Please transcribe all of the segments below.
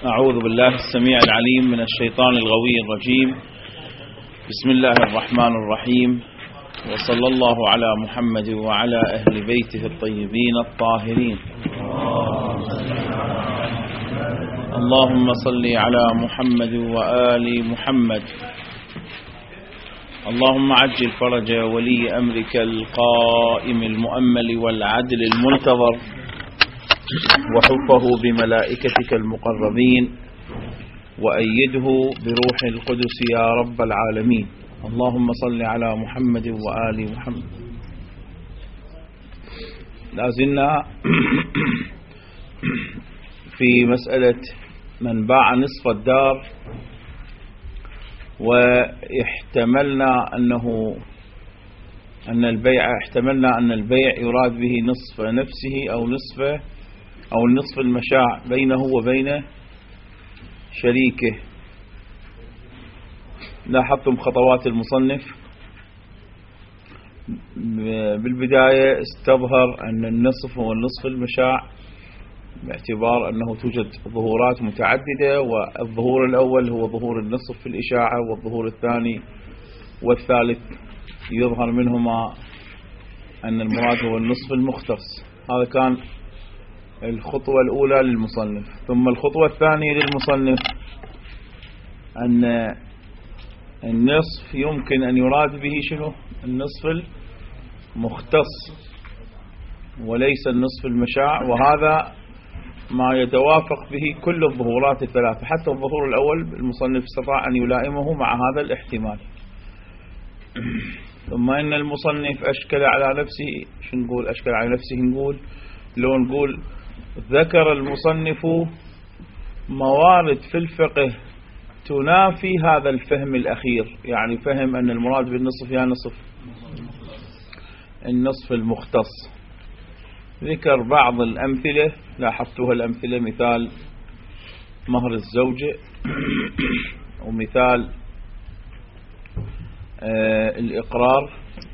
أعوذ بالله السميع العليم من الشيطان الغوي الرجيم. بسم الله الرحمن الرحيم، وصلى الله على محمد وعلى أهل بيته الطيبين الطاهرين. اللهم صل على محمد وآل محمد. اللهم عجل فرج ولي أمرك القائم المؤمل والعدل المنتظر، وحفه بملائكتك المقربين، وأيده بروح القدس يا رب العالمين. اللهم صل على محمد وآل محمد. لازلنا في مسألة من باع نصف الدار، واحتملنا أن البيع يراد به نصف نفسه أو النصف المشاع بينه وبين شريكه. لاحظتم خطوات المصنف. بالبداية استظهر أن النصف هو النصف المشاع، باعتبار أنه توجد ظهورات متعددة، والظهور الأول هو ظهور النصف في الإشاعة، والظهور الثاني والثالث يظهر منهما أن المراد هو النصف المختص. هذا كان الخطوة الأولى للمصنف. ثم الخطوة الثانية للمصنف أن النصف يمكن أن يراد به شنو؟ النصف المختص وليس النصف المشاع، وهذا ما يتوافق به كل الظهورات الثلاثة. حتى الظهور الأول المصنف استطاع أن يلائمه مع هذا الاحتمال. ثم إن المصنف أشكل على نفسه. شو نقول أشكل على نفسه؟ نقول ذكر المصنف موارد في الفقه تنافي هذا الفهم الأخير، يعني فهم أن المراد بالنصف يا نصف النصف المختص. ذكر بعض الأمثلة، لاحظتها الأمثلة، مثال مهر الزوجة، ومثال الإقرار،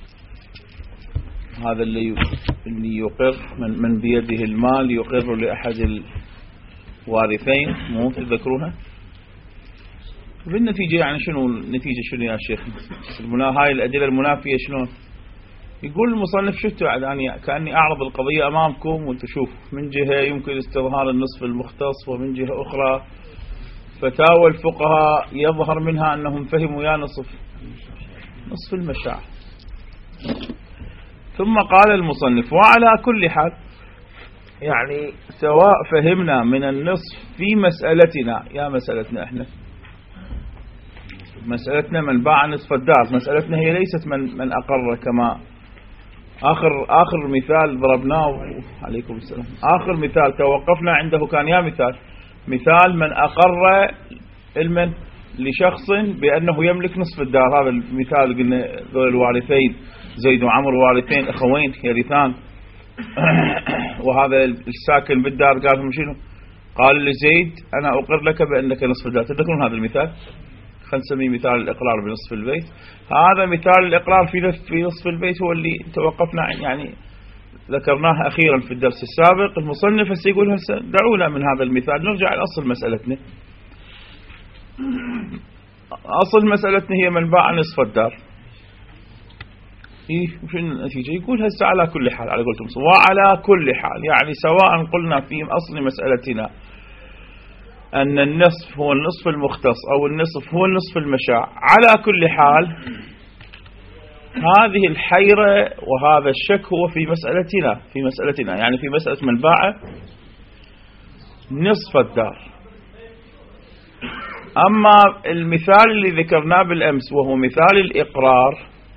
هذا اللي يقر من بيده المال يقر لأحد الوارثين. مو تذكرونها؟ بالنتيجة يعني شنو النتيجة؟ شنو يا شيخ؟ هاي الأدلة المنافية شنو؟ يقول المصنف شفتوا يعني كأني أعرض القضية أمامكم وتشوف من جهة يمكن استظهار النصف المختص، ومن جهة أخرى فتاوى الفقهاء يظهر منها أنهم فهموا يا نصف المشاع. ثم قال المصنف: وعلى كل حال، يعني سواء فهمنا من النصف في مسألتنا، يا مسألتنا احنا، مسألتنا من باع نصف الدار، مسألتنا هي ليست من أقر، كما آخر مثال ضربناه عليكم السلام، آخر مثال توقفنا عنده كان يا مثال من أقر علما لشخص بأنه يملك نصف الدار. هذا المثال قلنا ذول الوارثين زيد وعمر وارثين أخوين يرثان، وهذا الساكن بالدار قال لهم شنو؟ قال لزيد: أنا أقر لك بأنك نصف الدار. تذكرون هذا المثال؟ خلينا نسميه مثال الإقرار بنصف البيت. هذا مثال الإقرار في نصف البيت هو اللي توقفنا، يعني ذكرناه أخيرا في الدرس السابق. المصنف سيقول هسه دعونا من هذا المثال نرجع لأصل مسألتنا. أصل مسألتنا هي من باع نصف الدار. وش النتيجة؟ يقول هسه على كل حال، على قولتم وعلى كل حال، يعني سواء قلنا في أصل مسألتنا أن النصف هو النصف المختص أو النصف هو النصف المشاع، على كل حال هذه الحيرة وهذا الشك هو في مسألتنا، يعني في مسألة من باع نصف الدار. أما المثال اللي ذكرناه بالأمس وهو مثال الإقرار،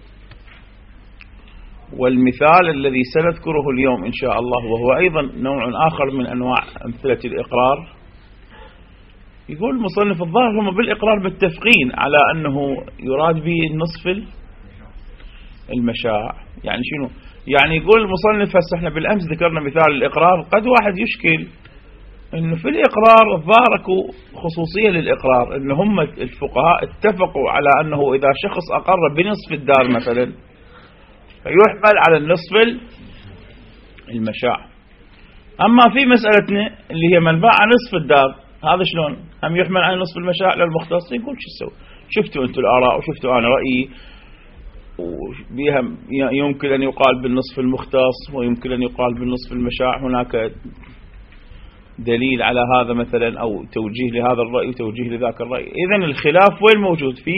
والمثال الذي سنذكره اليوم إن شاء الله وهو أيضا نوع آخر من أنواع أمثلة الإقرار، يقول المصنف الظاهر هم بالإقرار متفقين على أنه يراد به النصف المشاع. يعني شنو؟ يعني يقول المصنف هسه احنا بالأمس ذكرنا مثال الإقرار، قد واحد يشكل أنه في الإقرار الظاهر خصوصية للإقرار، أن هم الفقهاء اتفقوا على أنه إذا شخص أقر بنصف الدار مثلا فيحمل على النصف المشاع. أما في مسألتنا اللي هي من باع نصف الدار هذا شلون هم يحمل على نصف المشاع للمختص؟ يقول شو تسوي؟ شفتوا أنتم الآراء وشفتوا أنا رأيي، وبها يمكن أن يقال بالنصف المختص ويمكن أن يقال بالنصف المشاع. هناك دليل على هذا مثلا، أو توجيه لهذا الرأي وتوجيه لذاك الرأي. إذن الخلاف وين موجود؟ في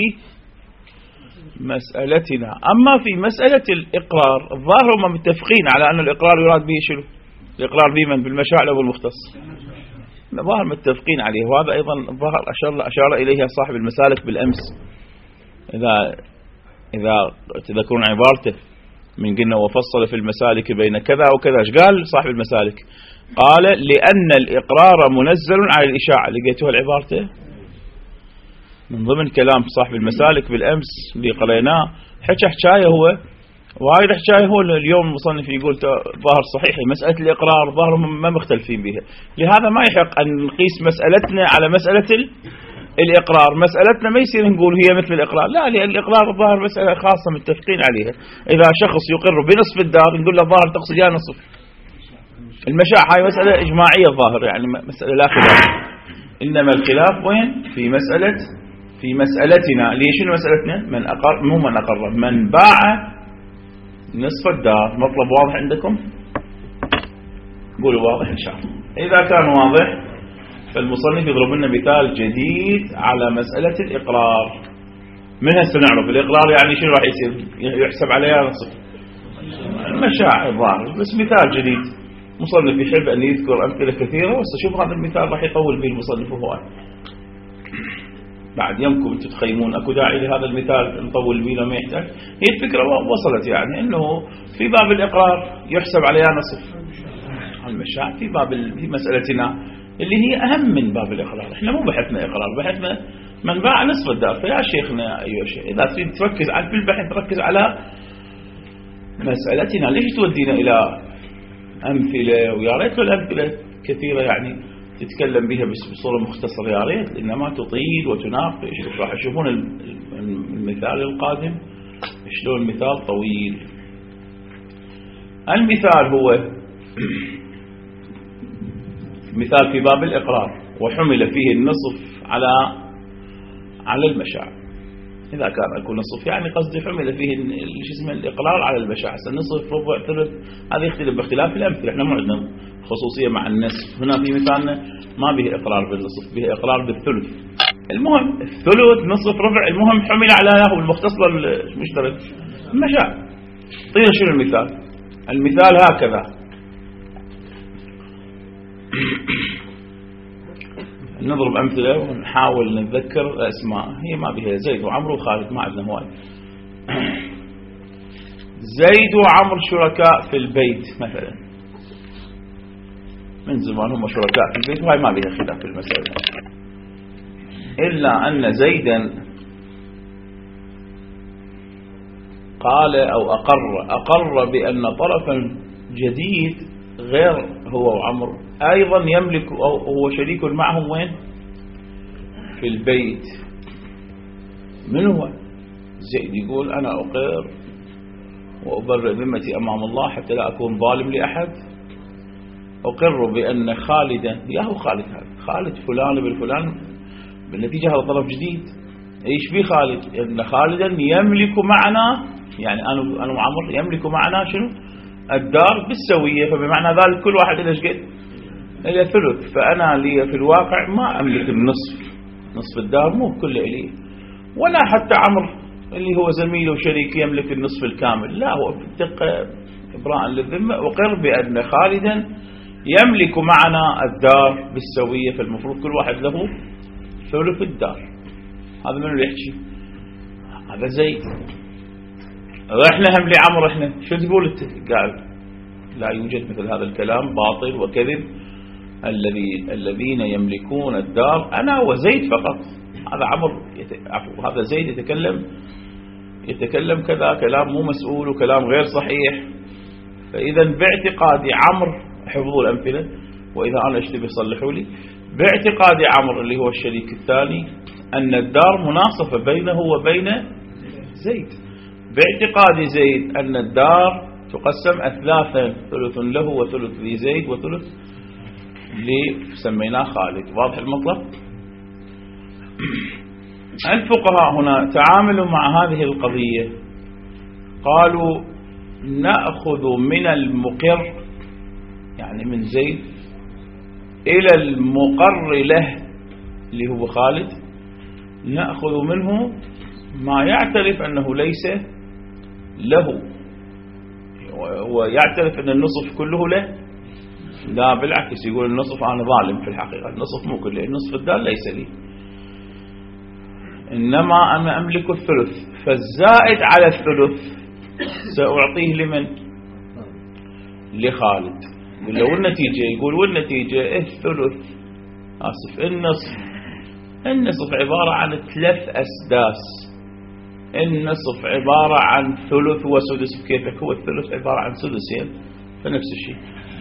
مسألتنا. أما في مسألة الإقرار الظاهر هم متفقين على أن الإقرار يراد به شنو؟ الإقرار بمن؟ بالمشاع أو بالمختص؟ الظاهر متفقين عليه. وهذا أيضا الظاهر أشار إليها صاحب المسالك بالأمس. إذا تذكرون عبارته من قلنا وفصل في المسالك بين كذا وكذا، ايش قال صاحب المسالك؟ قال لأن الإقرار منزل على الإشاعة. لقيتوها العبارته من ضمن كلام صاحب المسالك بالأمس اللي قريناه. حكاية هو وهاي الحكاية هو اليوم المصنف يقول ظاهر صحيح مسألة الإقرار ظاهرهم ما مختلفين بها. لهذا ما يحق أن نقيس مسألتنا على مسألة الإقرار. مسألتنا ما يصير نقول هي مثل الإقرار، لا، لأن الإقرار الظاهر مسألة خاصة متفقين عليها. إذا شخص يقر بنصف الدار نقول له الظاهر تقصد يا نصف المشاع. هاي مسألة إجماعية الظاهر، يعني مسألة لا خلاف. إنما الخلاف وين؟ في مسألتنا. ليش مسألتنا؟ من أقر، مو من أقر، من باع نصف الدار. مطلب واضح عندكم؟ قولوا واضح إن شاء الله. إذا كان واضح فالمصنف يضرب لنا مثال جديد على مسألة الإقرار. من هسه نعرف الإقرار يعني شنو راح يصير؟ يحسب عليها نصف المشاع الظاهر. بس مثال جديد. مصنف يحب أن يذكر أمثلة كثيرة، وسأشوف هذا المثال راح يطول به المصنف هو. بعد يمكن أنتم تخيمون أكو داعي لهذا المثال نطول به لما يحتاج. هي الفكرة وصلت، يعني أنه في باب الإقرار يحسب عليها نصف المشاع في مسألتنا اللي هي أهم من باب الإقرار. إحنا مو بحثنا إقرار، بحثنا من باع نصف الدار. فيا شيخنا أيها الشيخ، إذا تريد تركز على في البحث ركز على مسألتنا. ليش تودينا إلى أمثلة؟ ويا ريت الأمثلة كثيرة يعني تتكلم بها بصورة مختصرة يا ريت، إنما تطيل وتناقش. راح تشوفون المثال القادم شلون المثال طويل. المثال هو مثال في باب الإقرار وحمل فيه النصف على المشاع. إذا كان يكون نصف يعني قصدي حمل فيه الإقرار على المشاع. النصف ربع ثلث هذا يختلف باختلاف الأمثلة. احنا ما عندنا خصوصية مع النصف. هنا في مثالنا ما به إقرار بالنصف، به إقرار بالثلث. المهم الثلث نصف ربع، المهم حمل على له المختص المشترك المشاع. طيب شنو المثال؟ المثال هكذا. نضرب أمثلة ونحاول نتذكر أسماء. هي ما بها زيد وعمرو وخالد، ما عندنا هواي. زيد وعمرو شركاء في البيت مثلا، من زمان هم شركاء في البيت، وهي ما بها خلاف في المسألة. إلا أن زيدا قال أو أقر بأن طرفا جديد غير هو وعمرو أيضا يملك أو هو شريك معهم وين؟ في البيت. من هو؟ زيد يقول أنا أقر وأبرئ ذمتي أمام الله حتى لا أكون ظالم لأحد. أقر بأن خالدا، يا هو خالد، هذا خالد فلان بن فلان، بالنتيجة هذا طرف جديد. إيش بي خالد؟ أن خالدا يملك معنا، يعني أنا وعمر يملك معنا شنو؟ الدار بالسوية. فبمعنى ذلك كل واحد إلى قد إلى ثلث. فأنا لي في الواقع ما أملك النصف، نصف الدار مو كله إلي، ولا حتى عمر اللي هو زميله وشريك يملك النصف الكامل. لا، هو بالدقة إبراء للذمة أقر بأن خالدا يملك معنا الدار بالسوية، فالمفروض كل واحد له ثلث الدار. هذا من اللي يحكي؟ هذا زيد. احنا هم لعمر احنا شو تقول انت؟ قال لا يوجد مثل هذا الكلام، باطل وكذب. الذين يملكون الدار أنا وزيد فقط. هذا عمر هذا زيد يتكلم كذا كلام مو مسؤول وكلام غير صحيح. فإذا باعتقاد عمر، حفظوا الأمثلة وإذا أنا اشتبه صلحوا لي، باعتقاد عمر اللي هو الشريك الثاني أن الدار مناصفة بينه وبين زيد. باعتقاد زيد أن الدار تقسم أثلاثا، ثلث له وثلث لزيد وثلث اللي سميناه خالد. واضح المطلب؟ الفقهاء هنا تعاملوا مع هذه القضية، قالوا نأخذ من المقر يعني من زيد إلى المقر له اللي هو خالد، نأخذ منه ما يعترف أنه ليس له. هو يعترف أن النصف كله له؟ لا بالعكس، يقول النصف أنا ظالم في الحقيقة، النصف مو كله، النصف الدار ليس لي، إنما أنا أملك الثلث، فالزائد على الثلث سأعطيه لمن؟ لخالد. ولو النتيجة يقول والنتيجة الثلث النصف عبارة عن 3 أسداس، النصف عبارة عن ثلث وسدس. كيفك؟ هو الثلث عبارة عن سدسين، فنفس الشيء.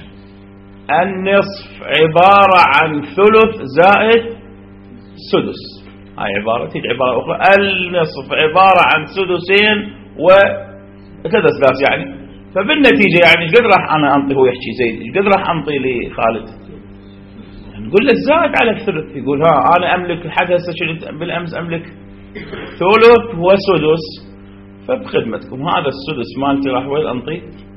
النصف عبارة عن ثلث زائد سدس، هاي عبارة. تيجي عبارة أخرى النصف عبارة عن سدسين و3 أسداس يعني. فبالنتيجة يعني قد راح أنا أنطي، هو يحكي زيد قد راح أنطي لخالد؟ نقول له الزائد على الثلث. يقول أنا أملك حتى بالأمس أملك ثلث وسدس، فبخدمتكم هذا السدس مالتي راح وين أنطي؟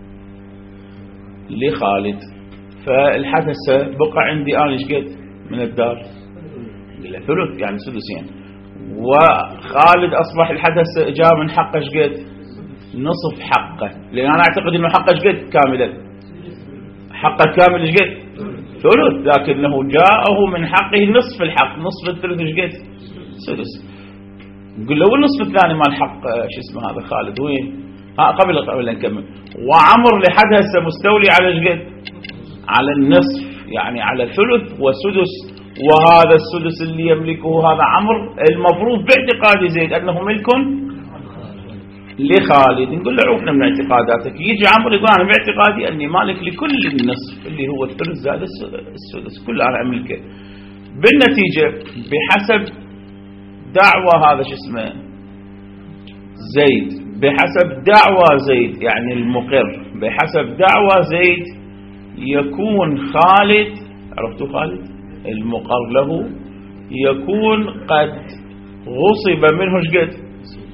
لخالد. فالحدث بقى عندي أنا شقد من الدار؟ ثلث يعني سدسين، وخالد أصبح الحدث جاء من حقه شقد؟ نصف حقه، لأن أنا أعتقد أنه حقه شقد كاملا، حقه كامل شقد؟ ثلث، لكنه جاءه من حقه نصف الحق، نصف الثلث شقد؟ سدس. نقول له والنصف الثاني مال حق شو اسمه هذا خالد وين؟ قبل نكمل. وعمر لحدث مستولي على شقد؟ على النصف، يعني على ثلث وسدس، وهذا السدس اللي يملكه هذا عمر المفروض باعتقاد زيد أنه ملك لخالد. نقول له عوفنا من اعتقاداتك. يجي عمر يقول أنا باعتقادي أني مالك لكل النصف اللي هو الثلث زائد السدس كله أنا أملكه. بالنتيجة بحسب دعوة هذا شو اسمه زيد، بحسب دعوة زيد يعني المقر، بحسب دعوة زيد يكون خالد، عرفتوا خالد المقر له، يكون قد غصب منه شقد؟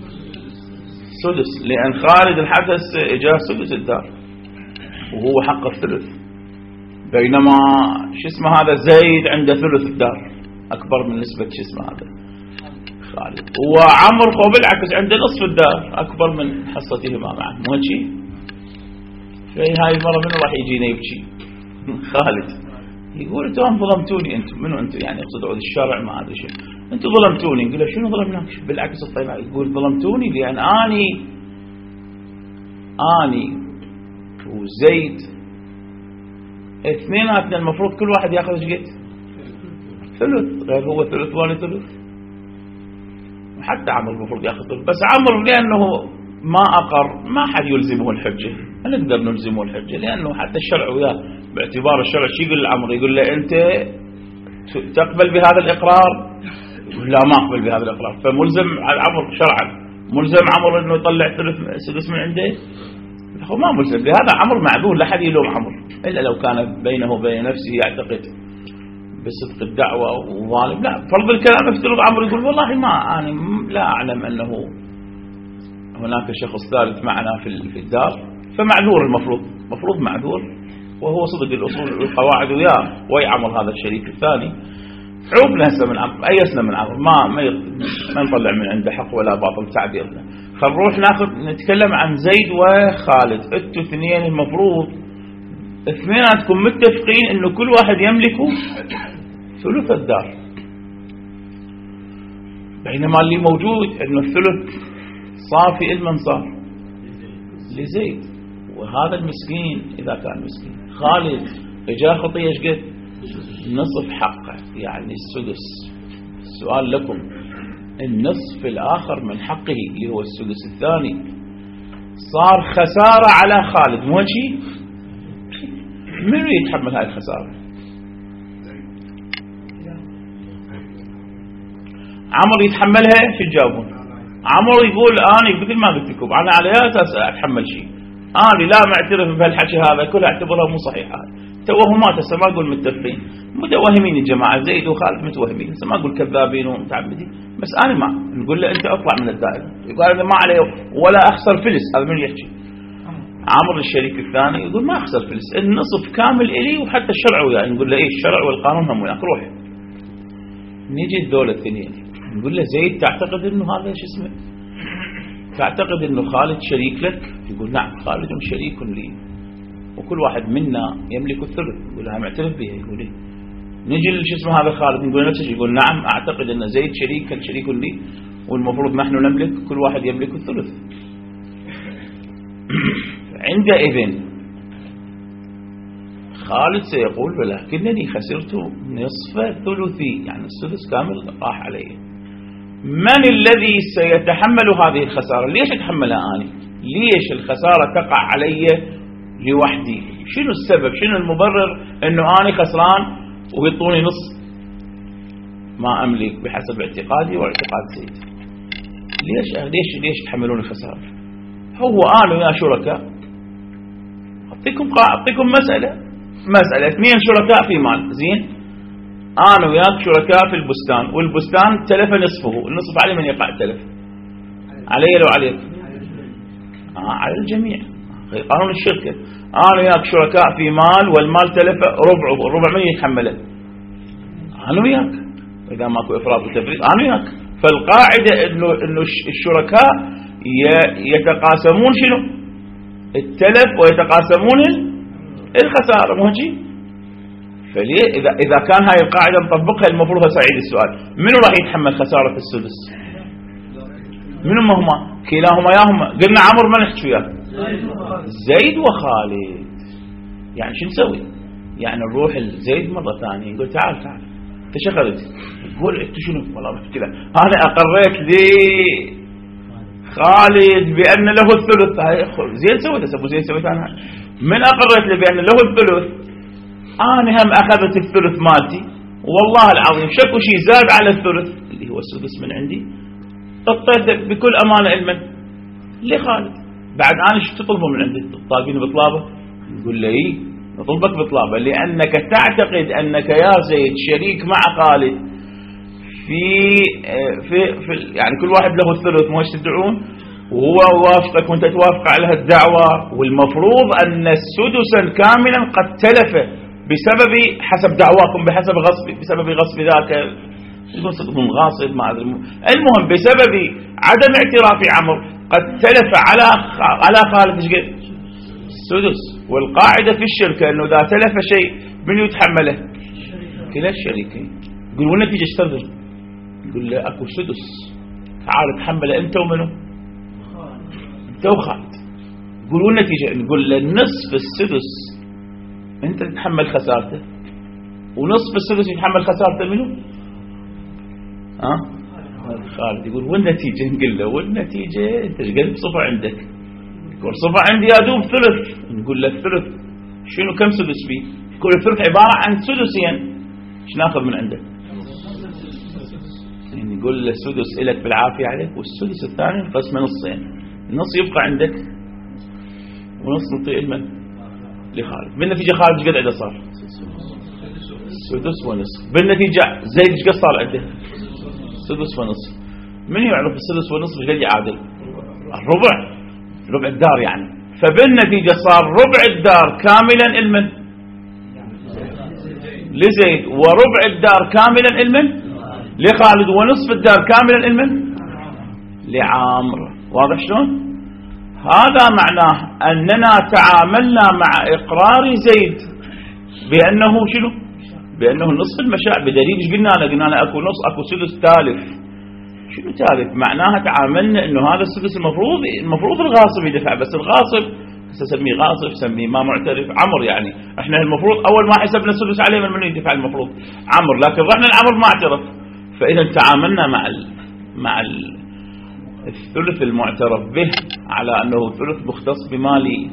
سدس، لأن خالد الحدث إجاه سدس الدار وهو حق الثلث، بينما شو اسمه هذا زيد عنده ثلث الدار أكبر من نسبة شو اسمه هذا خالد، وعمر بالعكس عنده نصف الدار أكبر من حصتهما معه. مو هيك؟ في هاي المرة منو راح يجينا يبكي؟ خالد يقول انتم ظلمتوني. انتم منو انتم؟ يعني يقصد عود الشرع ما ادري شيء. انتم ظلمتوني. نقول له شنو ظلمناك؟ بالعكس الطيب يقول ظلمتوني لان اني وزيد اثنيناتنا المفروض كل واحد ياخذ شقد؟ ثلث، غير هو ثلث وانا ثلث، حتى عمر المفروض ياخذ ثلث، بس عمر لانه ما اقر ما حد يلزمه الحجه، ما نقدر نلزمه الحجه لانه حتى الشرع وياه باعتبار الشرع شو يقول لعمر؟ يقول له انت تقبل بهذا الاقرار؟ لا ما اقبل بهذا الاقرار، فملزم على عمر شرعا، ملزم عمر انه يطلع ثلث سدس من عنده؟ هو ما ملزم، لهذا عمر معذور، لا حد يلوم عمر الا لو كان بينه وبين نفسه يعتقد بصدق الدعوه وظالم. لا فرض الكلام افترض عمر يقول والله ما انا لا اعلم انه هناك شخص ثالث معنا في الدار، فمعذور، المفروض معذور، وهو صدق الأصول والقواعد وياه ويعمل هذا الشريك الثاني. عوبنا هسه من عمر، أيسنا من عمر، ما نطلع من عنده حق ولا باطل تعبيرنا. فنروح نتكلم عن زيد وخالد. انتوا اثنين المفروض اثنيناتكم متفقين انه كل واحد يملك ثلث الدار، بينما اللي موجود انه الثلث صافي لمن صار؟ لزيد، وهذا المسكين إذا كان مسكين خالد إجا خطية قد؟ نصف حقه يعني السدس. السؤال لكم، النصف الآخر من حقه اللي هو السدس الثاني صار خسارة على خالد، مو شيء؟ من يتحمل هاي الخسارة؟ عمر يتحملها؟ شو تجاوبون؟ عمر يقول أنا مثل ما قلت لكم أنا على أساس أتحمل شيء، أنا لا معترف بهالحكي هذا كله، اعتبرها مو صحيحة. توهمات هسه ما أقول متفقين، متوهمين الجماعة زيد وخالد متوهمين، هسه ما أقول كذابين ومتعمدين، بس أنا ما نقول له أنت أطلع من الدائرة. يقول أنا ما عليه ولا أخسر فلس. هذا من يحكي؟ عمر الشريك الثاني يقول ما أخسر فلس، النصف كامل إلي وحتى الشرع وياه. نقول له إيه الشرع والقانون هم وياك، روح. نيجي الدولة الثانية نقول له زيد تعتقد إنه هذا شو اسمه، تعتقد إنه خالد شريك لك؟ يقول نعم خالد شريك لي وكل واحد منا يملك الثلث. يقول ها معترف بها؟ يقول إيه. نجي شو اسمه هذا خالد نقول نفس الشيء، يقول نعم أعتقد أن زيد شريك لي والمفروض نحن نملك، كل واحد يملك الثلث. عندئذ خالد سيقول ولكنني خسرت نصف ثلثي، يعني الثلث كامل راح علي. من الذي سيتحمل هذه الخسارة؟ ليش أتحملها أنا؟ ليش الخسارة تقع علي لوحدي؟ شنو السبب؟ شنو المبرر أنه أنا خسران ويعطوني نص ما أملك بحسب اعتقادي واعتقاد زيد؟ ليش تحملون الخسارة؟ هو أنا ويا شركاء. أعطيكم مسألة اثنين شركاء في مال، زين؟ أنا وياك شركاء في البستان، والبستان تلف نصفه، النصف علي من يقع التلف؟ علي لو عليك؟ على الجميع، قانون الشركة. أنا وياك شركاء في مال والمال تلف ربعه، الربع من يتحمله؟ أنا وياك، إذا ماكو إفراط وتفريط أنا وياك. فالقاعدة إنه الشركاء يتقاسمون شنو؟ التلف ويتقاسمون الخسارة، مو هيك؟ فليه إذا كان هاي القاعدة نطبقها المفروض سعيد السؤال منو راح يتحمل خسارة السدس؟ منو هما؟ كلاهما ياهما. قلنا عمر ما نحكي وياه، زيد وخالد. يعني شو نسوي؟ يعني نروح لزيد مرة ثانية نقول تعال انت شو خلت؟ يقول انت شنو؟ والله بحكي لك انا اقريت لي خالد بأن له الثلث. زين سويت أبو زين سويت أنا من أقرت لي بأن له الثلث، أنا هم أخذت الثلث مالتي والله العظيم شكو شيء زاد على الثلث اللي هو السدس من عندي، ططيت بكل أمانة علما لخالد. بعد أنا شو تطلبه من عندي؟ طالبين بطلابه؟ نقول له إيه نطلبك بطلابه لأنك تعتقد أنك يا زيد شريك مع خالد في يعني كل واحد له الثلث، ما تدعون وهو وافقك وانت توافق على هالدعوة، والمفروض أن سدسا كاملا قد تلف بسبب حسب دعواكم بسبب غصب ذاك من غاصب ما أدري، المهم بسبب عدم اعتراف عمر قد تلف على خالد السدس. والقاعدة في الشركة أنه إذا تلف شيء من يتحمله؟ كلا الشريكين. يقول والنتيجة اشتغل، يقول له أكو سدس تعال تحمله أنت ومنه؟ أنت وخالد. يقول والنتيجة؟ نقول له نصف السدس أنت تتحمل خسارته ونصف السدس يتحمل خسارته منه؟ خالد. يقول والنتيجة؟ نقول له والنتيجة أنت قد صفة عندك؟ يقول صفة عندي أدوب ثلث. نقول له الثلث شنو كم سدس فيه؟ يقول الثلث عبارة عن سدسين، ايش ناخذ من عندك؟ يعني يقول له سدس إلك بالعافية عليك والسدس الثاني قسمه نصين، النص يبقى عندك ونص نعطيه لمن؟ لخالد. بالنتيجة خالد ايش قد عنده صار؟ سدس ونصف. بالنتيجة زيد ايش قد صار عنده؟ سدس ونصف. من يعرف السدس ونصف ايش قد يعادل؟ ربع الدار يعني. فبالنتيجة صار ربع الدار كاملا لمن؟ لزيد، وربع الدار كاملا لمن؟ لخالد، ونصف الدار كاملا لمن؟ لعامر. واضح شلون؟ هذا معناه أننا تعاملنا مع إقرار زيد بأنه شنو؟ بأنه نصف المشاع، بدليل ايش قلنا له أكو نص أكو سدس ثالث. شنو ثالث؟ معناها تعاملنا أنه هذا السدس المفروض الغاصب يدفع، بس الغاصب سميه غاصب سميه ما معترف عمر، يعني احنا المفروض أول ما حسبنا السدس عليه من يدفع المفروض عمر، لكن رحنا العمر ما اعترف. فإذا تعاملنا مع الثلث المعترف به على أنه ثلث مختص بمال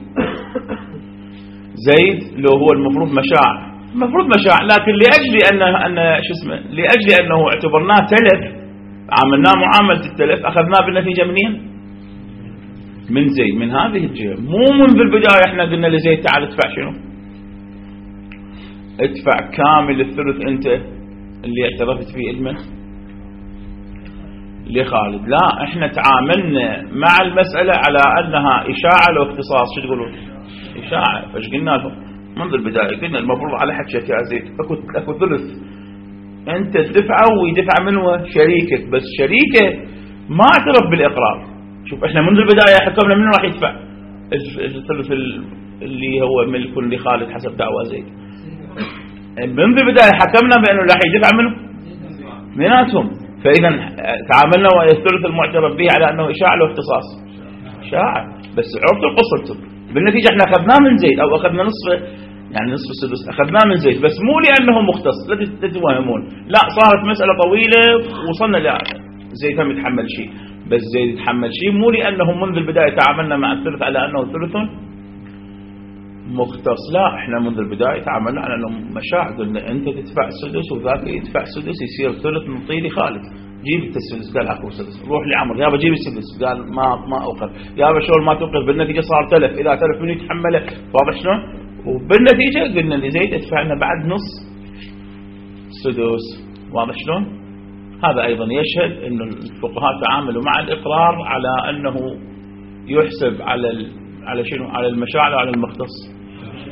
زيد لو هو المفروض مشاع، لكن لأجل لأجل أنه اعتبرناه تلف عاملناه معاملة التلف، أخذناه بالنتيجة منين؟ من زيد من هذه الجهة، مو من بالبداية احنا قلنا لزيد تعال ادفع شنو؟ ادفع كامل الثلث انت اللي اعترفت فيه لمن؟ لخالد. لا، احنا تعاملنا مع المسألة على انها اشاعة لو اختصاص. شو تقولون؟ اشاعة. فايش قلنا لهم منذ البداية؟ قلنا المفروض على حكيك يا زيد اكو ثلث انت تدفعه ويدفع منه شريكك، بس شريكه ما اعترف بالاقرار. شوف احنا منذ البداية حكمنا منه راح يدفع الثلث اللي هو ملك لخالد حسب دعوى زيد. منذ البداية حكمنا بانه راح يدفع منه مناتهم. فاذا تعاملنا ويا الثلث المعترف به على انه اشاعة له اختصاص. اشاعة، بس عرفتوا قصته. بالنتيجة احنا اخذناه من زيد او اخذنا نصف، يعني نصف السدس اخذناه من زيد، بس مو لانه مختص، لا تتوهمون. لا، صارت مسألة طويلة وصلنا زيد هم يتحمل شيء، بس زيد يتحمل شيء مو لانه منذ البداية تعاملنا مع الثلث على انه ثلث مختص. لا، احنا منذ البداية تعاملنا على انه مشاع. قلنا انت تدفع السدس وذاك يدفع السدس، يصير ثلث نعطيه لخالد. جيب انت السدس، قال هاكو سدس. روح لعمر، يابا جيب السدس، قال ما اوقف. يابا شغل ما توقف. بالنتيجة صار تلف، اذا تلف من يتحمله. واضح شلون؟ وبالنتيجة قلنا لزيد ادفع لنا بعد نص سدس. واضح شلون؟ هذا ايضا يشهد انه الفقهاء تعاملوا مع الاقرار على انه يحسب على شنو؟ على المشاع وعلى المختص.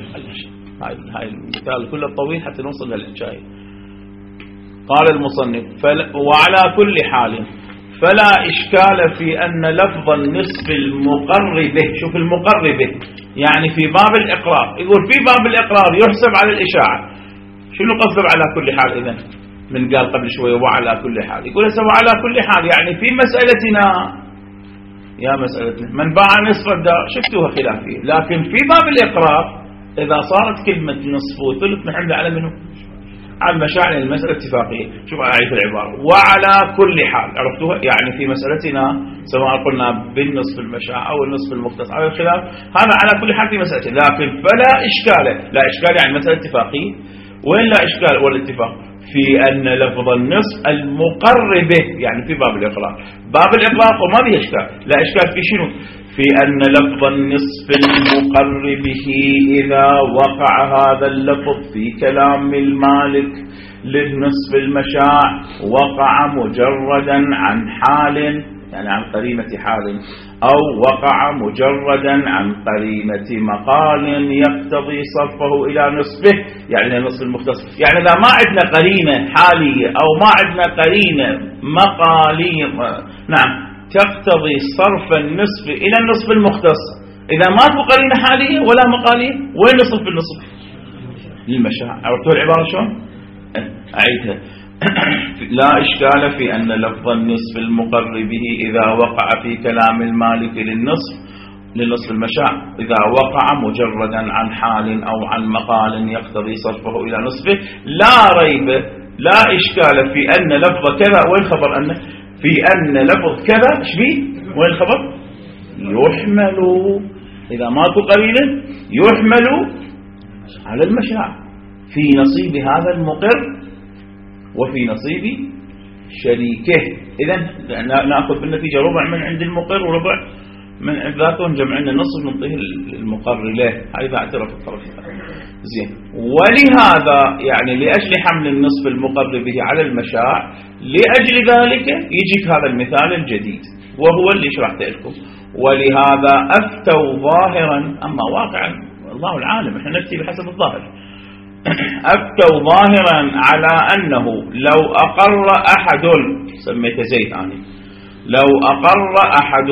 هاي المثال كله طويل حتى نوصل للحكاية. قال المصنف وعلى كل حال فلا إشكال في أن لفظ النصف المقر به. شوف المقر به يعني في باب الإقرار. يقول في باب الإقرار يحسب على الإشاعة. شنو قصده على كل حال؟ إذن من قال قبل شوية وعلى كل حال، يقول هسه وعلى كل حال يعني في مسألتنا، يا مسألتنا من باع نصف الدار شفتوها خلافية، لكن في باب الإقرار إذا صارت كلمة نصف وثلث نحمل على منه؟ على المشاعر. المسألة اتفاقية. شوف أعيد العبارة وعلى كل حال، عرفتوها؟ يعني في مسألتنا سواء قلنا بالنصف المشاع أو النصف المختص أو الخلاف، هذا على كل حال في مسألة. لكن فلا إشكال. لا إشكال يعني مسألة اتفاقية. وين لا إشكال والاتفاق؟ في أن لفظ النصف المقر به يعني في باب الإقرار. باب الإقرار وما به إشكال. لا إشكال في شنو؟ في أن لفظ النصف المقر به إذا وقع هذا اللفظ في كلام المالك للنصف المشاع وقع مجردا عن حال، يعني عن قرينة حال، أو وقع مجردا عن قرينة مقال يقتضي صرفه إلى نصفه، يعني نصف المختص. يعني إذا ما عندنا قرينة حالية أو ما عندنا قرينة مقالية، نعم، تقتضي صرف النصف إلى النصف المختص. إذا ما في قرينة حالية ولا مقالية، وين نصف بالنصف؟ للمشاع. عرفتوا العبارة شلون؟ أعيدها. لا إشكال في أن لفظ النصف المقر به إذا وقع في كلام المالك للنصف المشاع إذا وقع مجردا عن حال أو عن مقال يقتضي صرفه إلى نصفه، لا ريب، لا إشكال في أن لفظ كذا. وين خبر أن؟ في أن لفظ كذا شبيه. وين الخبر؟ يحمل، إذا ما قرينة يحمل على المشاع في نصيب هذا المقر وفي نصيب شريكه. إذن نأخذ بالنتيجة ربع من عند المقر وربع من عند ذاته، ونجمع لنا نصف نعطيه المقر له، هذا اعترف الطرف زين. ولهذا يعني لأجل حمل النصف المقر به على المشاع، لأجل ذلك يجيك هذا المثال الجديد وهو اللي شرحت لكم. ولهذا أفتوا ظاهرا، أما واقعا الله العالم، احنا نفتي بحسب الظاهر. أفتوا ظاهرا على أنه لو أقر أحد، سميته زيد عني، لو أقر أحد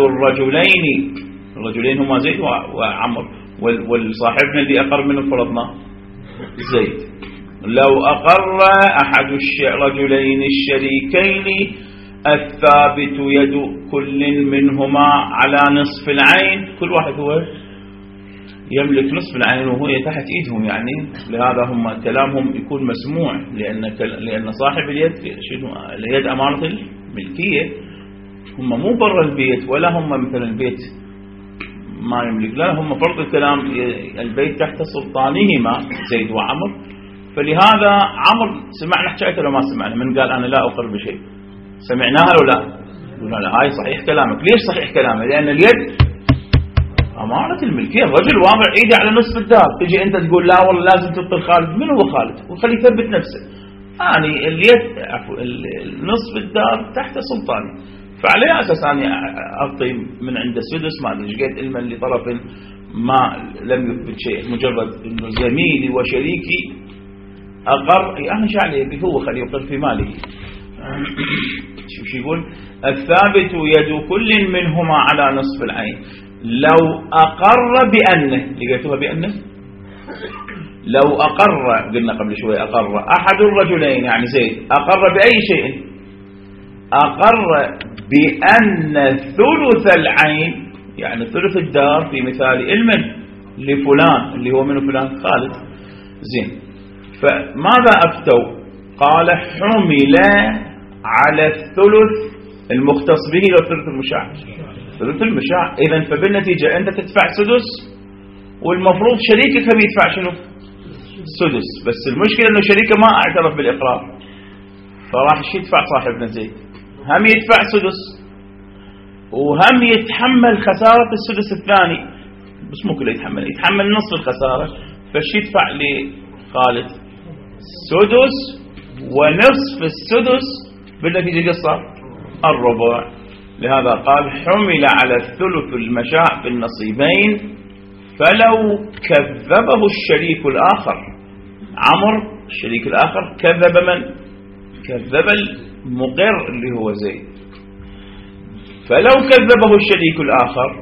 الرجلين هما زيد وعمر، والصاحبنا اللي أقر منه فرضنا زيد، لو أقر أحد الرجلين الشريكين الثابت يد كل منهما على نصف العين، كل واحد هو يملك نصف العين وهو تحت إيدهم، يعني لهذا هم كلامهم يكون مسموع، لأن صاحب اليد اليد أمانة الملكية، هم مو برا البيت ولا هم مثلا البيت ما يملك، لا هم فرض الكلام البيت تحت سلطانهما زيد وعمر. فلهذا عمر سمعنا حكايته لو ما سمعنا، من قال أنا لا أقر بشيء، سمعناها لو لا؟ قلنا لا، هاي صحيح كلامك. ليش صحيح كلامه؟ لأن اليد أمانة الملكية. الرجل واضع إيده على نصف الدار، تجي أنت تقول لا والله لازم تبطل خالد. من هو خالد؟ وخليه يثبت نفسه. يعني نصف الدار تحت سلطاني، فعلى أساس أني أعطي من عند السدس ما أدري قد علما لطرف ما لم يثبت شيء، مجرد إنه زميلي وشريكي أقر، أنا شو عليه هو خليه يقر في ماله. شو يقول؟ الثابت يد كل منهما على نصف العين لو أقر بأنه. لقيتوها بأنه؟ لو أقر، قلنا قبل شوي أقر أحد الرجلين يعني زيد، أقر بأي شيء؟ أقر بأن ثلث العين يعني ثلث الدار في مثال المن لفلان، اللي هو من فلان؟ خالد. زين، فماذا أفتوا؟ قال حمل على الثلث المختص به لو ثلث المشاع. ثلث المشاع، إذن فبالنتيجة أنت تدفع سدس والمفروض شريكك هم يدفع شنو؟ سدس. بس المشكلة أنه شريكه ما اعترف بالإقرار، فراح يدفع صاحبنا زيد، هم يدفع سدس وهم يتحمل خسارة السدس الثاني، بس مو كله يتحمل نصف الخسارة. فش يدفع لخالد؟ سدس ونصف السدس، بالنتيجة قصة الربع. لهذا قال حمل على الثلث المشاع في النصيبين فلو كذبه الشريك الآخر. عمر الشريك الآخر كذب من؟ كذب المقر اللي هو زيد. فلو كذبه الشريك الآخر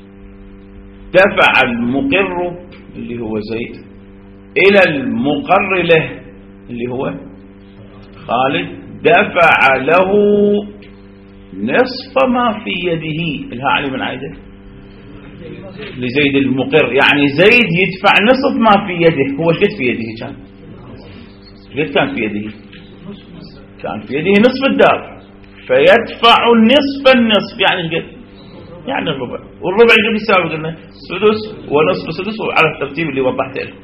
دفع المقر اللي هو زيد إلى المقر له اللي هو خالد، دفع له نصف ما في يده. الها علي من عايده لزيد المقر، يعني زيد يدفع نصف ما في يده. هو قد في يده كان؟ قد كان في يده؟ كان في يده نصف الدار، فيدفع النصف يعني قد؟ يعني الربع. والربع قد يساوي؟ قلنا سدس ونصف سدس، وعلى الترتيب اللي وضحته له.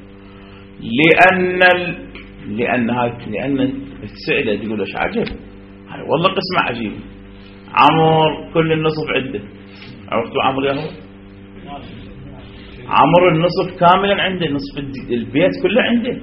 لأن السئلة تقول ايش عجب، والله قسمة عجيب. عمر كل النصف عنده، عرفتوا عمر يا هو؟ عمر النصف كاملا عنده، نصف البيت كله عنده.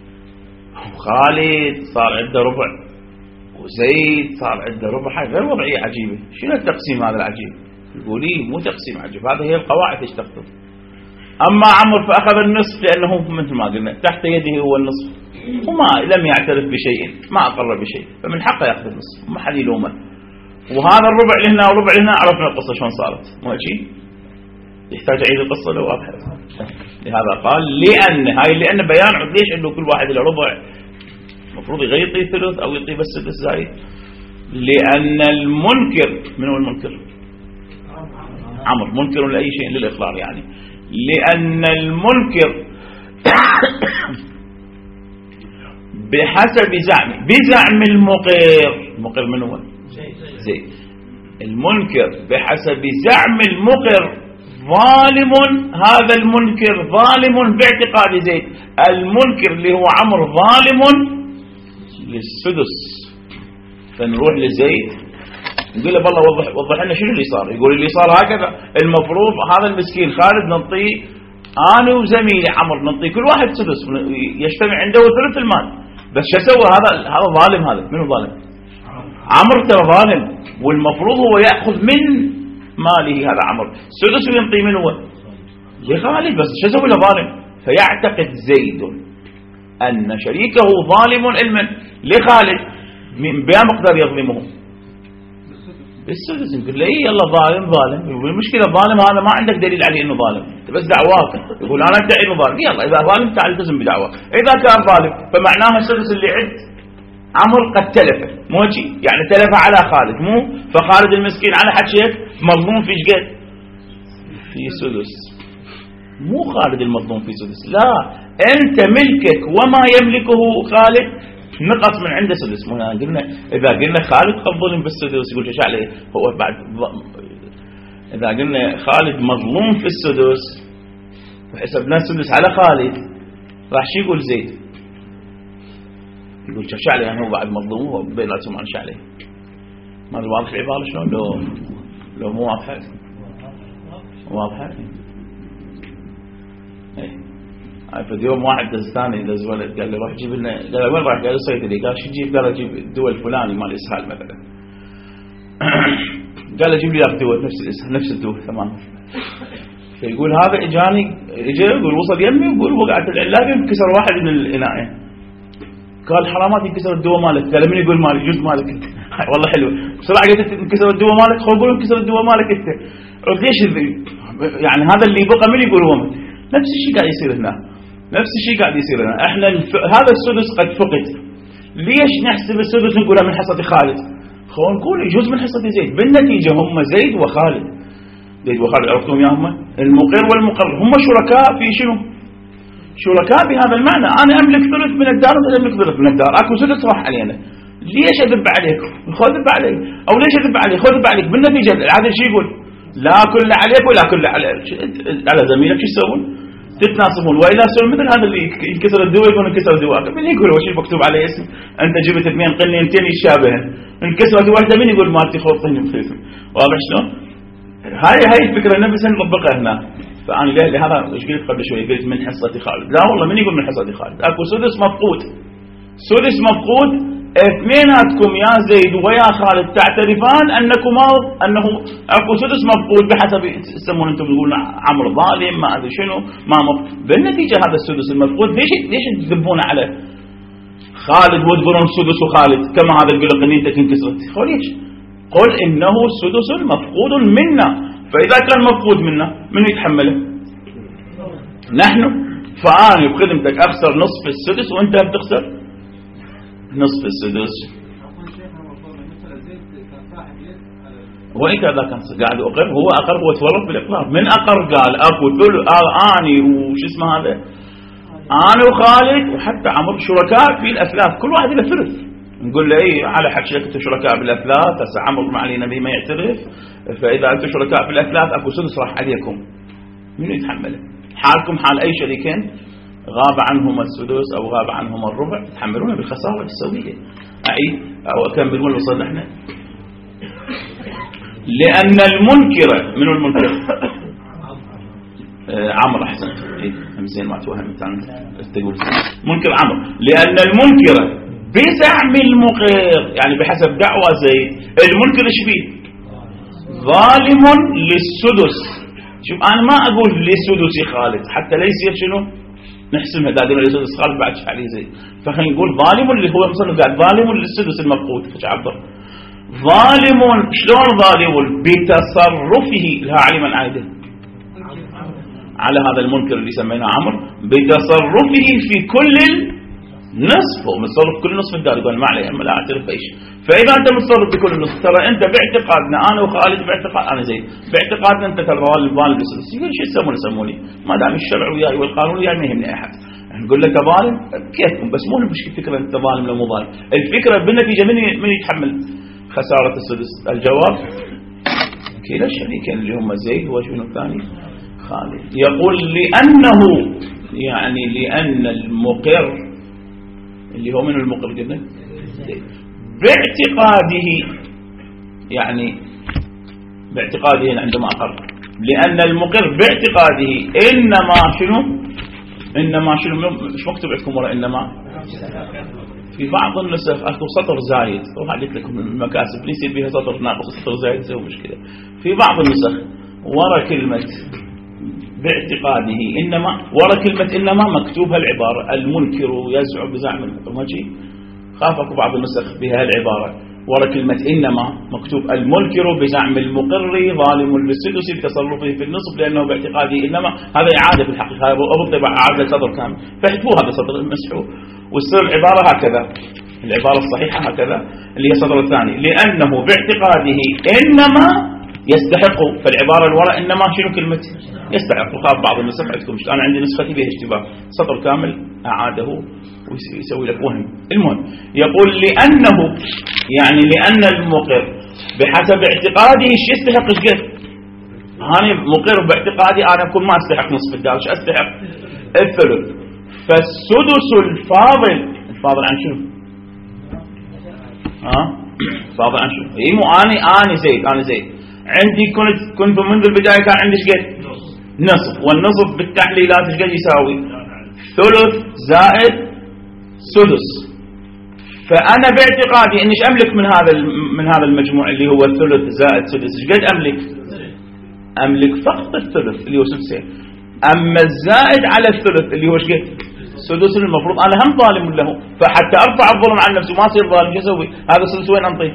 خالد صار عنده ربع، وزيد صار عنده ربع. هاي غير وضعية عجيبة. شنو التقسيم هذا العجيب؟ يقولي مو تقسيم عجيب، هذا هي القواعد ايش تقتضي. أما عمر فأخذ النصف لأنه مثل ما قلنا تحت يده هو النصف، وما لم يعترف بشيء، ما أقر بشيء، فمن حقه يأخذ النصف، ما حد يلومه. وهذا الربع لهنا وربع لهنا، عرفنا القصة شلون صارت، مو شيء يحتاج أعيد القصة لو أبحث. لهذا قال لأن بيان ليش إنه كل واحد له ربع المفروض يعطي ثلث أو يعطي بس ثلث زايد. لأن المنكر، من هو المنكر؟ عمر منكر لأي شيء للإقرار يعني. لأن المنكر بحسب بزعم المقر من هو؟ زيد. المنكر بحسب زعم المقر ظالم، هذا المنكر ظالم باعتقاد زيد. المنكر اللي هو عمر ظالم للسدس. فنروح لزيد نقول له والله وضح لنا شنو اللي صار. يقول اللي صار هكذا، المفروض هذا المسكين خالد نعطيه انا وزميلي عمر نعطيه كل واحد سدس، يجتمع عنده ثلث المال. بس شو سوى هذا ظالم. هذا منو ظالم؟ عمر ترى ظالم، والمفروض هو ياخذ من ماله. هذا عمر سدس وينطي من هو لخالد، بس شو سوى له ظالم. فيعتقد زيد ان شريكه ظالم علما لخالد، بما مقدار يظلمه بالسدس. يقول له يلا ظالم. يقول المشكلة الظالم هذا ما عندك دليل عليه انه ظالم، بس دعواك. يقول انا ادعي انه ظالم، يلا اذا ظالم تعال التزم بدعواك. اذا كان ظالم فمعناها السدس اللي عند عمر قد تلفه، مو شيء يعني تلفه على خالد، مو فخالد المسكين على حكيك مظلوم في شقد؟ في سدس. مو خالد المظلوم في سدس، لا، انت ملكك وما يملكه خالد نقص من عنده سدس. قلنا إذا قلنا خالد قد ظلم بالسدس يقول ايش عليه هو بعد. إذا قلنا خالد مظلوم في السدس وحسبنا السدس على خالد، راح شو يقول زيد؟ يقول ايش عليه يعني هو بعد مظلوم وبيناتهم ايش عليه. ما واضح العبارة شلون؟ لو مو واضحة في يوم واحد دزتاني دز ولد قال لي روح جيب لنا، قال وين راح؟ قال لي صيدلي. قال شو تجيب؟ قال اجيب الدواء الفلاني مال الاسهال مثلا. قال اجيب لي دواء نفس الدواء تمام. فيقول هذا اجاني، اجى يقول وصل يمي ويقول وقعت العلاج انكسر واحد من الاناءين. قال حرامات ينكسر الدواء مالك. قال من يقول مالك؟ جزء مالك انت. والله حلو بسرعه قلت انكسر الدواء مالك. خل قول انكسر الدواء مالك انت. قلت ليش يعني هذا اللي بقى من يقول هو نفس الشيء قاعد يصير هنا، نفس الشيء قاعد يصير هنا. احنا هذا السدس قد فقد. ليش نحسب السدس نقولها من حصة خالد؟ خلينا نقول يجوز من حصة زيد. بالنتيجة هم زيد وخالد. زيد وخالد عرفتم يا هم المقر والمقر هم شركاء في شنو؟ شركاء بهذا المعنى. انا املك ثلث من الدار وانت تملك ثلث من الدار، اكو سدس راح علينا. ليش اذب عليك؟ خذ ذب علي، او ليش اذب عليك؟ خذ ذب عليك. بالنتيجة العادل شو يقول؟ لا كل عليك ولا كل على زميلك. شو يسوون؟ تتناصفون. واذا سووا مثل هذا اللي ينكسر الدواء يقول انكسر الدواء، من يقول هو شيء مكتوب عليه اسم؟ انت جبت اثنين قنينتين يتشابهن، انكسرت واحده من يقول مالتي خوطين مخيفه. واضح شلون؟ هاي الفكره نفسها نطبقها هنا. فانا لهذا ايش قلت قبل شوي؟ قلت من حصه خالد. لا والله من يقول من حصه خالد؟ اكو سدس مفقود. سدس مفقود. اثنيناتكم يا زيد ويا خالد تعترفان انكما انه اكو سدس مفقود بحسب يسمون انتم تقولون عمرو ظالم ما ادري شنو ما بالنتيجه هذا السدس المفقود ليش تذبون على خالد وتقولون سدس خالد كما هذا يقول قنيتك انكسرت؟ ليش؟ قل انه سدس مفقود منا. فاذا كان مفقود منا من يتحمله؟ نحن. فانا بخدمتك اخسر نصف السدس وانت بتخسر نصف السدس. وإن كذا كان قاعد أقر، هو أقر، هو تورط بالإقرار. من أقر قال أكو آني وش اسمه هذا، أنا وخالد وحتى عمر شركاء في الأثلاث، كل واحد له ثلث. نقول له إيه على حكي أنتم شركاء بالأثلاث، هسه عمر ما علينا به ما يعترف، فإذا أنتم شركاء في الأثلاث أكو سدس راح عليكم. من يتحمله؟ حالكم حال أي شريكين غاب عنهم السدس أو غاب عنهم الربع يتحملون بالخسارة السوية. أعيد أو أكمل ولا وصلنا إحنا؟ لأن المنكر من المنكر عمرو أحسن زين ما توهم تقول منكر عمرو. لأن المنكر بزعم المقر يعني بحسب دعوة زيد المنكر إيش فيه؟ ظالم للسدس. شوف أنا ما أقول لسدس خالد حتى لا يصير شنو نحسمها دادنا للسدس خالد بعد عليه زيد. فخلينا نقول ظالم اللي هو مثلا قاعد ظالم للسدس المفقود. ايش عبر ظالم؟ شلون ظالم؟ بتصرفه لها علي من عايده على هذا المنكر اللي سميناه عمرو بتصرفه في كل النصف. هو متصرف كل نصف الدار يقول ما عليه لا اعترف بايش. فاذا انت متصرف بكل النصف ترى انت باعتقادنا انا وخالد باعتقاد انا زين باعتقادنا انت ترى ظالم بالسدس. يقول شو يسموني ما دام الشرع وياي والقانون وياي ما يهمني احد. نقول لك ظالم كيفكم بس مو المشكله الفكره انت ظالم لو مو ظالم. الفكره بالنتيجه من يتحمل خساره السدس؟ الجواب كلا الشريكين اللي هم زيد وشنو الثاني خالد. يقول لانه يعني لان المقر اللي هو من المقر قلنا باعتقاده يعني باعتقاده عندما أقر. لأن المقر باعتقاده إنما شنو مش مكتوب عندكم ولا إنما في بعض النسخ أكو سطر زايد. روح قلت لكم المكاسب ليس بها سطر ناقص سطر زايد زي مشكلة. في بعض النسخ ورا كلمة باعتقاده إنما ورا كلمة إنما مكتوبها العبارة المنكر يزعم بزعم المقر. خافك بعض النسخ بها العبارة ورا كلمة إنما مكتوب المنكر بزعم المقر ظالم للسدس بتصرفه في النصف لأنه باعتقاده إنما. هذا إعادة في الحقيقة أبو طبع إعادة سطر كامل فاحتفوه هذا سطر مسحوه ويصير العبارة هكذا. العبارة الصحيحة هكذا اللي هي السطر الثاني لأنه باعتقاده إنما يستحق. فالعبارة الوراء إنما شنو كلمة يستحق. وخاف بعض النسخ عندكم أنا عندي نسختي بها اشتباه سطر كامل أعاده ويسوي لك وهم. المهم يقول لأنه يعني لأن المقر بحسب اعتقاده ايش يستحق ايش قد أنا مقر باعتقادي أنا أكون ما أستحق نصف الدار ايش أستحق الثلث. فالسدس الفاضل عن شنو فاضل عن شنو؟ مو أنا زيد عندي كنت منذ البداية كان عندي ايش قد نصف، والنصف بالتحليلات ايش قد يساوي؟ ثلث زائد سدس. فأنا باعتقادي إني أملك من هذا المجموع اللي هو الثلث زائد سدس، إيش قد أملك؟ أملك فقط الثلث اللي هو سدسين. أما الزائد على الثلث اللي هو إيش قد؟ سدس، المفروض أنا هم ظالم له، فحتى أرفع الظلم عن نفسي وما أصير ظالم شو أسوي؟ هذا السدس وين أنطيه؟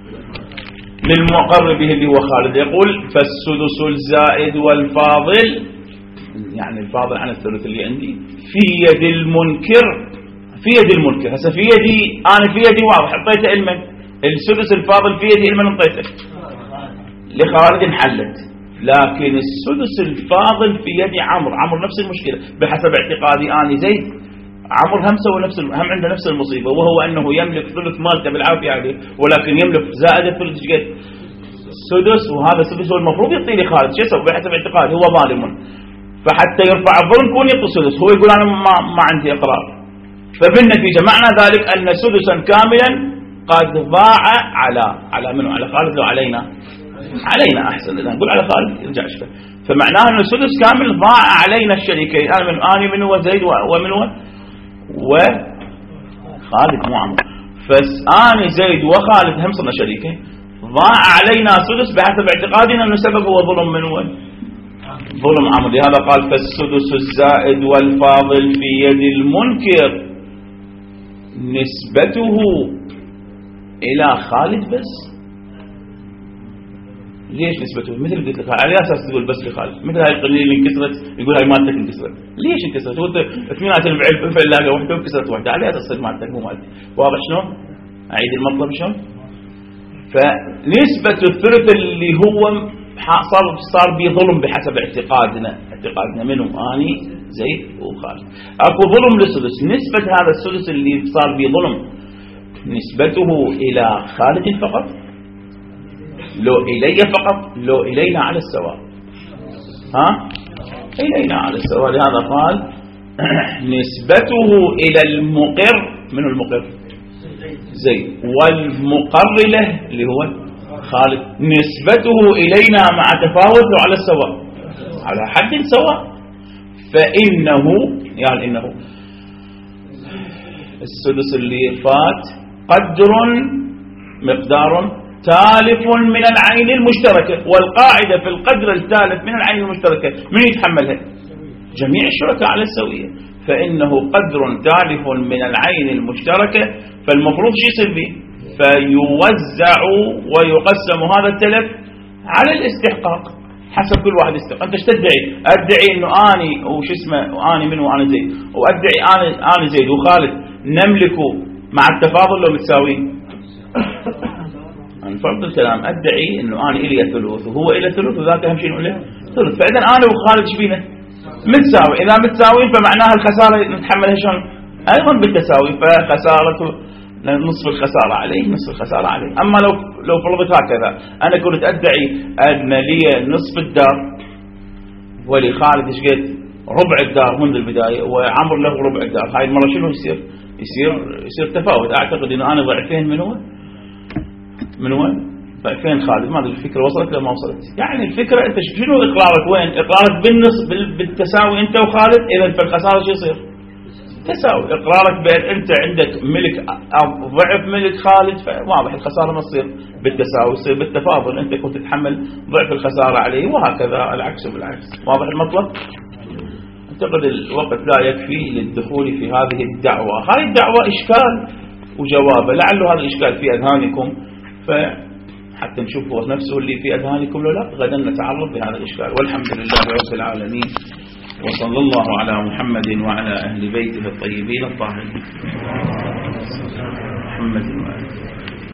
للمقر به اللي هو خالد. يقول فالسدس الزائد والفاضل، يعني الفاضل عن الثلث اللي عندي، في يد المنكر. في يد المنكر هسه في يدي أنا، في يدي واضح اعطيته المن السدس الفاضل، في يدي المن اعطيته لخالد انحلت. لكن السدس الفاضل في يد عمرو نفس المشكلة بحسب اعتقادي أنا زيد. عمرو هم سوى هم عنده نفس المصيبة، وهو أنه يملك ثلث مالته بالعافية عليه، ولكن يملك زائد الثلث قد سدس، وهذا السدس هو المفروض يعطيه لخالد. شو يسوي بحسب اعتقادي؟ هو ظالم، فحتى يرفع الظلم يكون يعطي السدس، هو يقول أنا ما عندي إقرار. فبالنتيجة معنى ذلك أن سدسا كاملا قد ضاع على منه؟ على خالد لو علينا أحسن، إذا نقول على خالد يرجع شفه. فمعناه أن السدس كامل ضاع علينا الشريكين، أنا من هو زيد ومن هو وخالد مو عمرو. فأنا زيد وخالد هم صرنا شريكين، ضاع علينا سدس بحسب اعتقادنا أن السبب هو ظلم من هو؟ ظلم عمرو. لهذا قال فالسدس الزائد والفاضل في يد المنكر نسبته إلى خالد بس. ليش نسبته؟ مثل قلت لك على اساس تقول بس لخالد، مثل هاي القليل اللي انكسرت يقول هاي مالتك انكسرت. ليش انكسرت؟ قلت اثنيناتهم فلاقه واحده وانكسرت واحده، على اساس مالتك مو مالتي. واضح شلون؟ اعيد المطلب شلون؟ فنسبة الثلث اللي هو صار بظلم بحسب اعتقادنا منهم اني زيد وخالد. اكو ظلم للسدس، نسبة هذا السدس اللي صار بظلم نسبته الى خالد فقط، لو إلي فقط، لو إلينا على السواء. إلينا على السواء. لهذا قال نسبته إلى المقر، من المقر؟ زيد، والمقر له اللي هو خالد، نسبته إلينا مع تفاوت على السواء، على حد سواء. فإنه يعني إنه السدس اللي فات مقدار تالف من العين المشتركة، والقاعدة في القدر التالف من العين المشتركة من يتحملها؟ جميع الشركاء على السوية. فإنه قدر تالف من العين المشتركة، فالمفروض شو يصير به؟ فيوزع ويقسم هذا التلف على الاستحقاق حسب كل واحد يستحق. أنت ايش تدعي؟ أدعي إنه أني وش اسمه وأني منه وأنا زيد، وأدعي أنا زيد وخالد نملك مع التفاضل لو متساويين. فرض الكلام أدعي إنه أنا إلي ثلث وهو إلي ثلث وذاك أهم شيء له ثلث، فإذا أنا وخالد إيش بينا؟ متساوي. إذا متساويين فمعناها الخسارة نتحملها شلون؟ أيضا بالتساوي، فخسارة نصف الخسارة عليه نصف الخسارة عليه. أما لو فرضت هكذا، أنا كنت أدعي أن لي نصف الدار ولخالد إيش قد؟ ربع الدار منذ البداية، وعمر له ربع الدار. هاي المرة شنو يصير تفاوت. أعتقد إنه أنا ضعفين من وين؟ ضعفين خالد. ما ادري الفكره وصلت ولا ما وصلت. يعني الفكره انت شنو اقرارك وين؟ اقرارك بالتساوي انت وخالد، اذا فالخساره شو يصير؟ تساوي. اقرارك بان انت عندك ملك ضعف ملك خالد، فواضح الخساره ما تصير بالتساوي، تصير بالتفاضل، انت كنت تتحمل ضعف الخساره عليه، وهكذا العكس بالعكس. واضح المطلب؟ اعتقد الوقت لا يكفي للدخول في هذه الدعوه. هذه الدعوه اشكال وجوابه، لعله هذا الاشكال في اذهانكم، فحتى نشوف هو نفسه اللي في أذهانكم ولا لا. غدا نتعرض لهذا الإشكال. والحمد لله رب العالمين، وصلى الله على محمد وعلى أهل بيته الطيبين الطاهرين. محمد وعلى